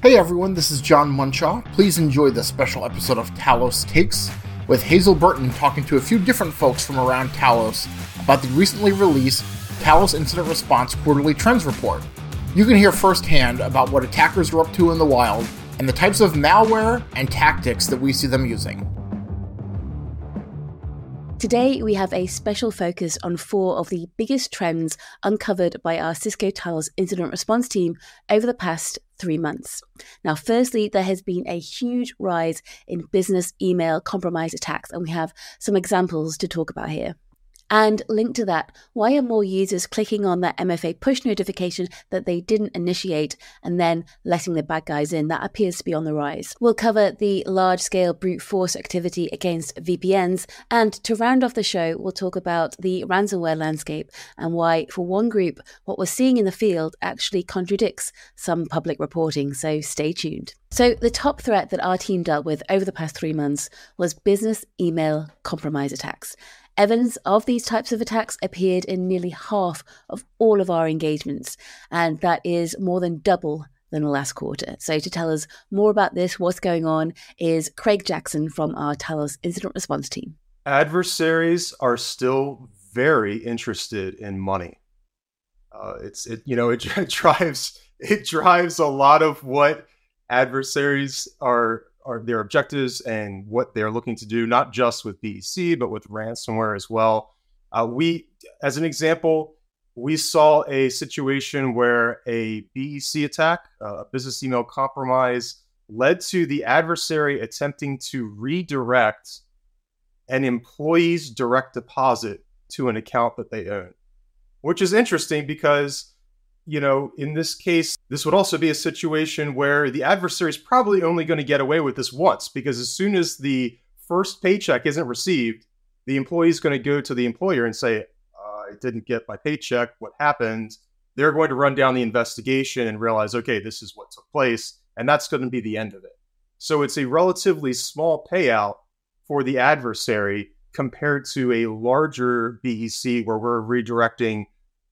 Hey everyone, this is John Munshaw. Please enjoy this special episode of Talos Takes, with Hazel Burton talking to a few different folks from around Talos about the recently released Talos Incident Response Quarterly Trends Report. You can hear firsthand about what attackers are up to in the wild, and the types of malware and tactics that we see them using. Today, we have a special focus on 4 of the biggest trends uncovered by our Cisco Talos incident response team over the past 3 months. Now, firstly, there has been a huge rise in business email compromise attacks, and we have some examples to talk about here. And linked to that, why are more users clicking on that MFA push notification that they didn't initiate and then letting the bad guys in? That appears to be on the rise. We'll cover the large-scale brute force activity against VPNs, and to round off the show, we'll talk about the ransomware landscape and why, for one group, what we're seeing in the field actually contradicts some public reporting, so stay tuned. So the top threat that our team dealt with over the past 3 months was business email compromise attacks. Evidence of these types of attacks appeared in nearly half of all of our engagements, and that is more than double than the last quarter. So to tell us more about this, what's going on, is Craig Jackson from our Talos Incident Response team. Adversaries are still very interested in money. It drives a lot of what adversaries are their objectives and what they're looking to do, not just with BEC, but with ransomware as well. As an example, we saw a situation where a BEC attack, a business email compromise, led to the adversary attempting to redirect an employee's direct deposit to an account that they own, which is interesting because, in this case, this would also be a situation where the adversary is probably only going to get away with this once, because as soon as the first paycheck isn't received, the employee is going to go to the employer and say, I didn't get my paycheck. What happened? They're going to run down the investigation and realize, okay, this is what took place. And that's going to be the end of it. So it's a relatively small payout for the adversary compared to a larger BEC where we're redirecting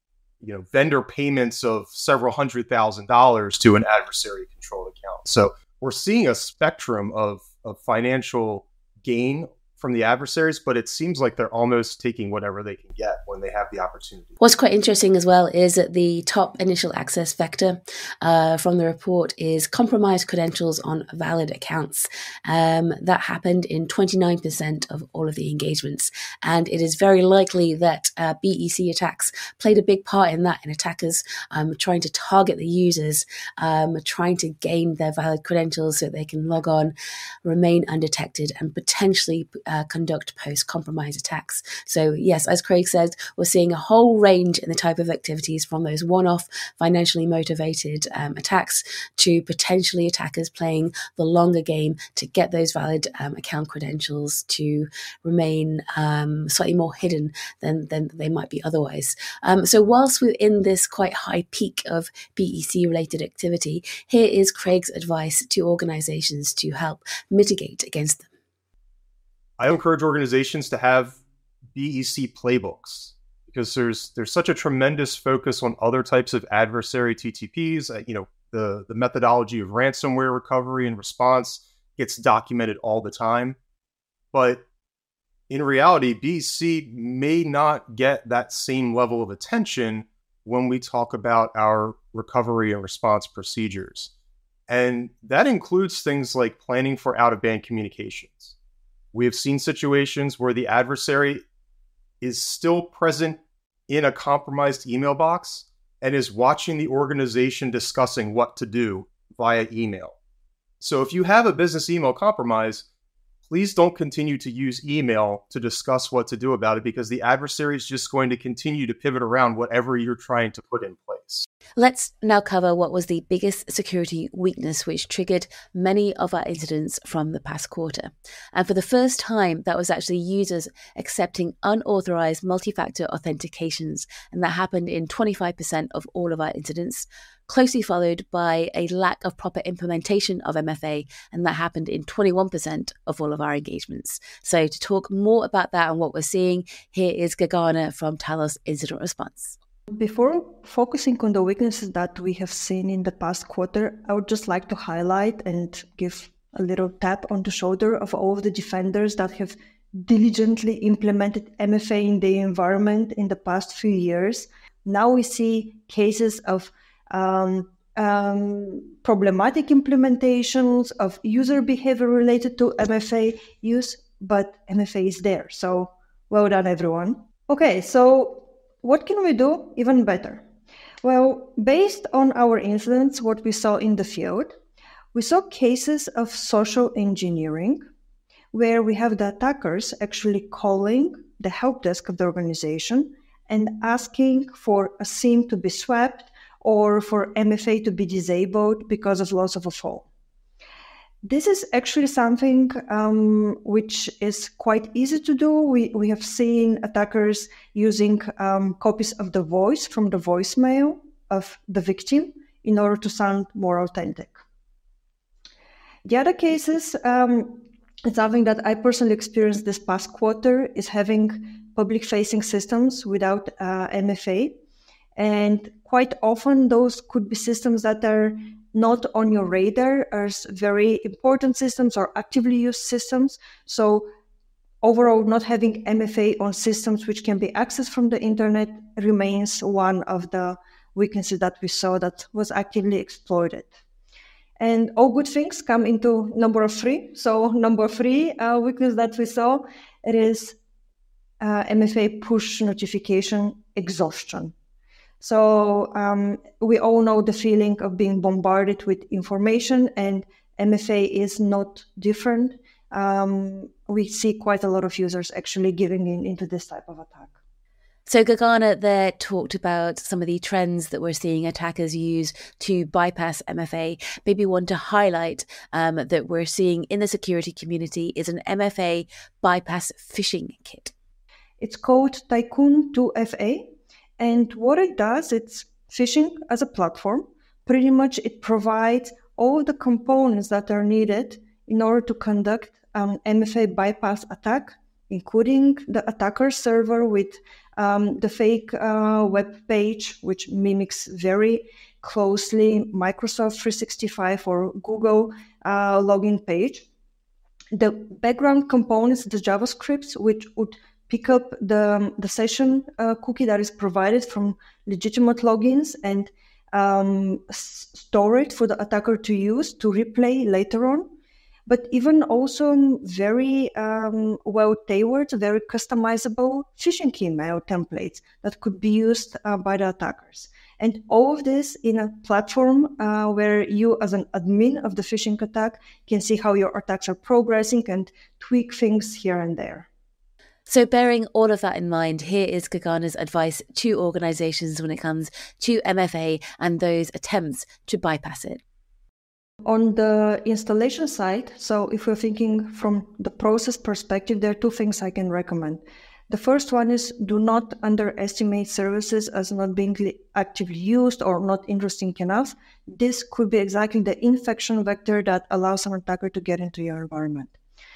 vendor payments of several $100,000 to an adversary controlled account. So we're seeing a spectrum of financial gain from the adversaries, but it seems like they're almost taking whatever they can get when they have the opportunity. What's quite interesting as well is that the top initial access vector from the report is compromised credentials on valid accounts. That happened in 29% of all of the engagements. And it is very likely that BEC attacks played a big part in that, in attackers trying to target the users, trying to gain their valid credentials so they can log on, remain undetected, and potentially conduct post-compromise attacks. So yes, as Craig said, we're seeing a whole range in the type of activities, from those one-off financially motivated attacks to potentially attackers playing the longer game to get those valid account credentials to remain slightly more hidden than they might be otherwise. So whilst we're in this quite high peak of BEC-related activity, here is Craig's advice to organizations to help mitigate against them. I encourage organizations to have BEC playbooks because there's such a tremendous focus on other types of adversary TTPs. The methodology of ransomware recovery and response gets documented all the time. But in reality, BEC may not get that same level of attention when we talk about our recovery and response procedures. And that includes things like planning for out-of-band communications. We have seen situations where the adversary is still present in a compromised email box and is watching the organization discussing what to do via email. So if you have a business email compromise, please don't continue to use email to discuss what to do about it, because the adversary is just going to continue to pivot around whatever you're trying to put in place. Let's now cover what was the biggest security weakness which triggered many of our incidents from the past quarter. And for the first time, that was actually users accepting unauthorized multi-factor authentications. And that happened in 25% of all of our incidents, closely followed by a lack of proper implementation of MFA. And that happened in 21% of all of our engagements. So to talk more about that and what we're seeing, here is Gagana from Talos Incident Response. Before focusing on the weaknesses that we have seen in the past quarter, I would just like to highlight and give a little tap on the shoulder of all of the defenders that have diligently implemented MFA in the environment in the past few years. Now we see cases of problematic implementations of user behavior related to MFA use, but MFA is there. So well done, everyone. Okay, so what can we do even better? Well, based on our incidents, what we saw in the field, we saw cases of social engineering where we have the attackers actually calling the help desk of the organization and asking for a SIEM to be swapped or for MFA to be disabled because of loss of a phone. This is actually something which is quite easy to do. We have seen attackers using copies of the voice from the voicemail of the victim in order to sound more authentic. The other cases, it's something that I personally experienced this past quarter, is having public-facing systems without MFA. And quite often those could be systems that are not on your radar as very important systems or actively used systems. So overall, not having MFA on systems which can be accessed from the internet remains one of the weaknesses that we saw that was actively exploited. And all good things come into number 3. So number 3 weakness that we saw, it is MFA push notification exhaustion. So we all know the feeling of being bombarded with information, and MFA is not different. We see quite a lot of users actually giving into this type of attack. So Gagana there talked about some of the trends that we're seeing attackers use to bypass MFA. Maybe one to highlight that we're seeing in the security community is an MFA bypass phishing kit. It's called Tycoon 2FA. And what it does, it's phishing as a platform. Pretty much it provides all the components that are needed in order to conduct an MFA bypass attack, including the attacker server with the fake web page, which mimics very closely Microsoft 365 or Google login page. The background components, the JavaScripts, which would pick up the session cookie that is provided from legitimate logins and store it for the attacker to use to replay later on. But even also very well-tailored, very customizable phishing email templates that could be used by the attackers. And all of this in a platform where you as an admin of the phishing attack can see how your attacks are progressing and tweak things here and there. So bearing all of that in mind, here is Gagana's advice to organizations when it comes to MFA and those attempts to bypass it. On the installation side, so if we're thinking from the process perspective, there are 2 things I can recommend. The first one is do not underestimate services as not being actively used or not interesting enough. This could be exactly the infection vector that allows an attacker to get into your environment.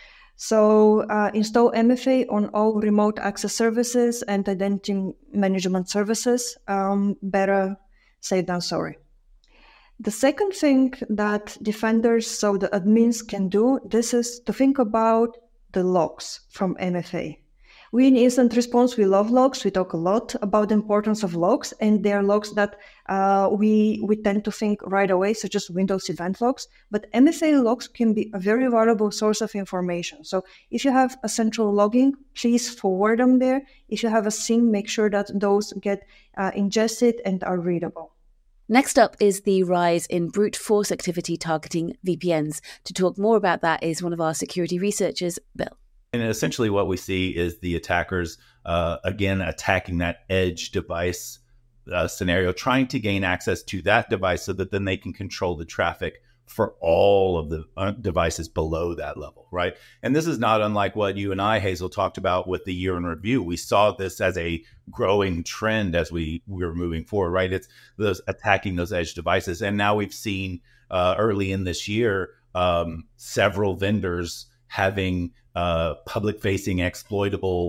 So install MFA on all remote access services and identity management services. Better safe than sorry. The second thing that defenders, so the admins, can do, this is to think about the logs from MFA. We in incident response, we love logs. We talk a lot about the importance of logs, and they are logs that we tend to think right away, such as Windows event logs. But MFA logs can be a very valuable source of information. So if you have a central logging, please forward them there. If you have a SIEM, make sure that those get ingested and are readable. Next up is the rise in brute force activity targeting VPNs. To talk more about that is one of our security researchers, Bill. And essentially what we see is the attackers, again, attacking that edge device scenario, trying to gain access to that device so that then they can control the traffic for all of the devices below that level, right? And this is not unlike what you and I, Hazel, talked about with the year in review. We saw this as a growing trend as we were moving forward, right? It's those attacking those edge devices. And now we've seen early in this year, several vendors having public-facing exploitable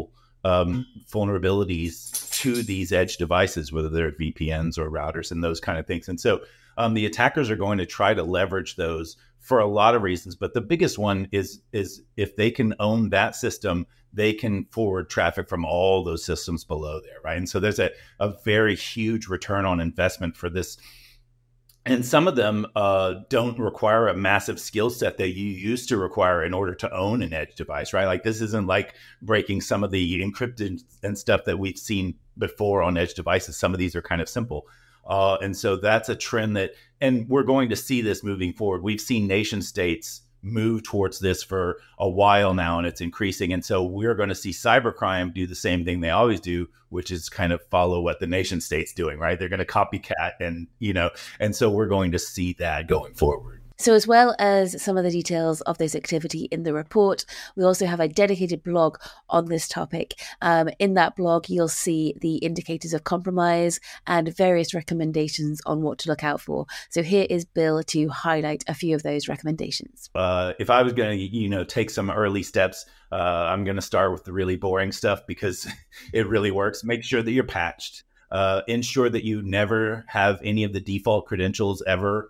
vulnerabilities to these edge devices, whether they're VPNs or routers and those kind of things. And so the attackers are going to try to leverage those for a lot of reasons. But the biggest one is if they can own that system, they can forward traffic from all those systems below there, right? And so there's a very huge return on investment for this. And some of them don't require a massive skill set that you used to require in order to own an edge device, right? Like this isn't like breaking some of the encrypted and stuff that we've seen before on edge devices. Some of these are kind of simple. And so that's a trend and we're going to see this moving forward. We've seen nation states move towards this for a while now, and it's increasing. And so we're going to see cybercrime do the same thing they always do, which is kind of follow what the nation state's doing, right? They're going to copycat and so we're going to see that going forward. So as well as some of the details of this activity in the report, we also have a dedicated blog on this topic. In that blog, you'll see the indicators of compromise and various recommendations on what to look out for. So here is Bill to highlight a few of those recommendations. If I was going to, take some early steps, I'm going to start with the really boring stuff because it really works. Make sure that you're patched. Ensure that you never have any of the default credentials ever.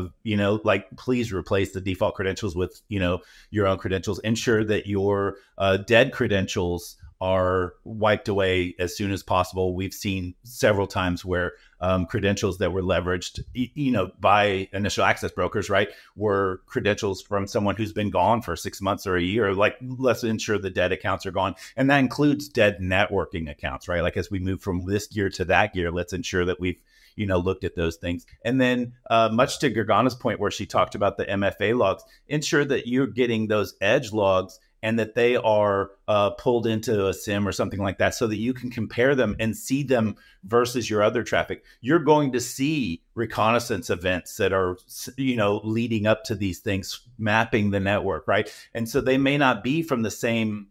Please replace the default credentials with, your own credentials. Ensure that your dead credentials are wiped away as soon as possible. We've seen several times where credentials that were leveraged, by initial access brokers, right, were credentials from someone who's been gone for 6 months or a year. Like, let's ensure the dead accounts are gone. And that includes dead networking accounts, right? Like, as we move from this gear to that gear, let's ensure that we've looked at those things. And then much to Gergana's point where she talked about the MFA logs, ensure that you're getting those edge logs and that they are pulled into a SIM or something like that so that you can compare them and see them versus your other traffic. You're going to see reconnaissance events that are, leading up to these things, mapping the network, right? And so they may not be from the same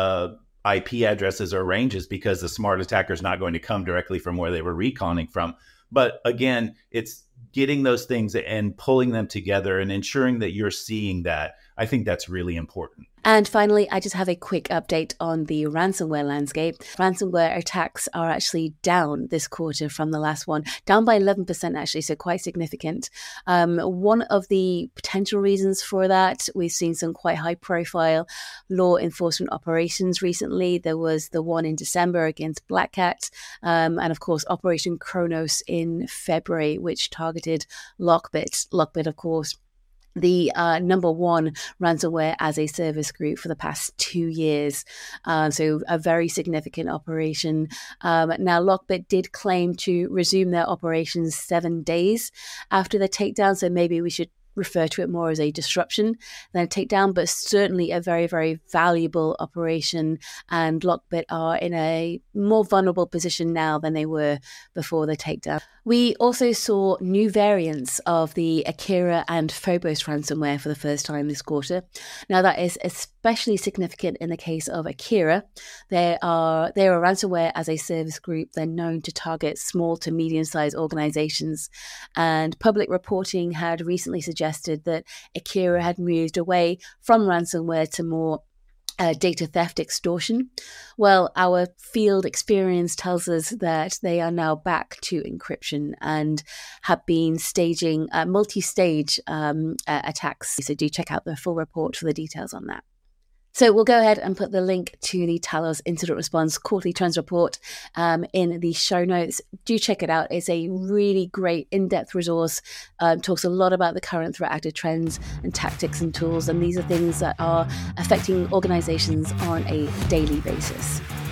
IP addresses or ranges because the smart attacker is not going to come directly from where they were reconning from. But again, it's getting those things and pulling them together and ensuring that you're seeing that. I think that's really important. And finally, I just have a quick update on the ransomware landscape. Ransomware attacks are actually down this quarter from the last one, down by 11% actually, so quite significant. One of the potential reasons for that, we've seen some quite high profile law enforcement operations recently. There was the one in December against Black Cat, and of course, Operation Kronos in February, which targeted Lockbit. Lockbit, of course, the number one ransomware as a service group for the past 2 years. So a very significant operation. Now, Lockbit did claim to resume their operations 7 days after the takedown. So maybe we should refer to it more as a disruption than a takedown, but certainly a very, very valuable operation. And Lockbit are in a more vulnerable position now than they were before the takedown. We also saw new variants of the Akira and Phobos ransomware for the first time this quarter. Now, that is especially significant in the case of Akira. They are a ransomware as a service group. They're known to target small to medium-sized organizations. And public reporting had recently suggested that Akira had moved away from ransomware to more data theft extortion. Well, our field experience tells us that they are now back to encryption and have been staging multi-stage attacks. So do check out the full report for the details on that. So we'll go ahead and put the link to the Talos Incident Response Quarterly Trends Report in the show notes. Do check it out. It's a really great in-depth resource. Talks a lot about the current threat actor trends and tactics and tools. And these are things that are affecting organizations on a daily basis.